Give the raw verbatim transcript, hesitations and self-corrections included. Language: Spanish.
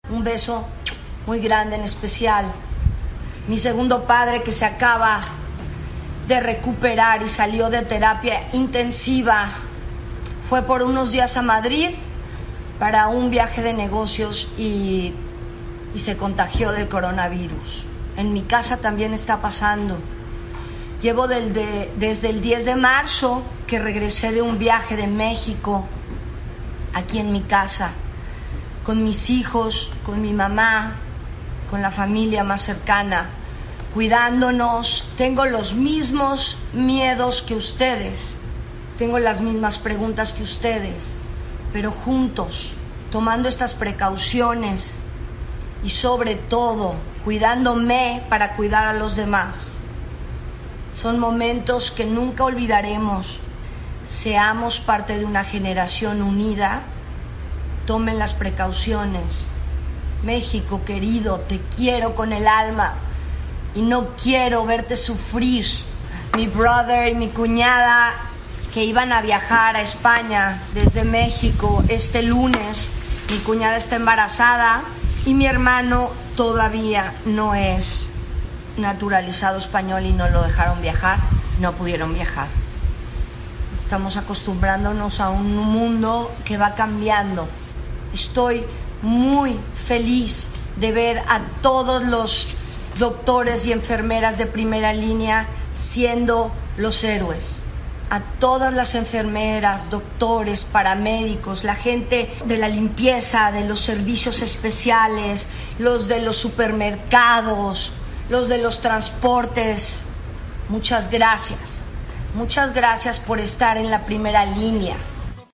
un beso muy grande, en especial mi segundo padre, que se acaba de recuperar y salió de terapia intensiva. Fue por unos días a Madrid para un viaje de negocios y, y se contagió del coronavirus. En mi casa también está pasando. Llevo del de, desde el diez de marzo que regresé de un viaje de México, aquí en mi casa, con mis hijos, con mi mamá, con la familia más cercana, cuidándonos. Tengo los mismos miedos que ustedes, tengo las mismas preguntas que ustedes, pero juntos, tomando estas precauciones y sobre todo cuidándome para cuidar a los demás. Son momentos que nunca olvidaremos. Seamos parte de una generación unida. Tomen las precauciones. México querido, te quiero con el alma y no quiero verte sufrir. Mi brother y mi cuñada, que iban a viajar a España desde México este lunes, mi cuñada está embarazada y mi hermano todavía no es naturalizado español y no lo dejaron viajar, no pudieron viajar. Estamos acostumbrándonos a un mundo que va cambiando. Estoy muy feliz de ver a todos los doctores y enfermeras de primera línea siendo los héroes. A todas las enfermeras, doctores, paramédicos, la gente de la limpieza, de los servicios especiales, los de los supermercados, los de los transportes. Muchas gracias. Muchas gracias por estar en la primera línea.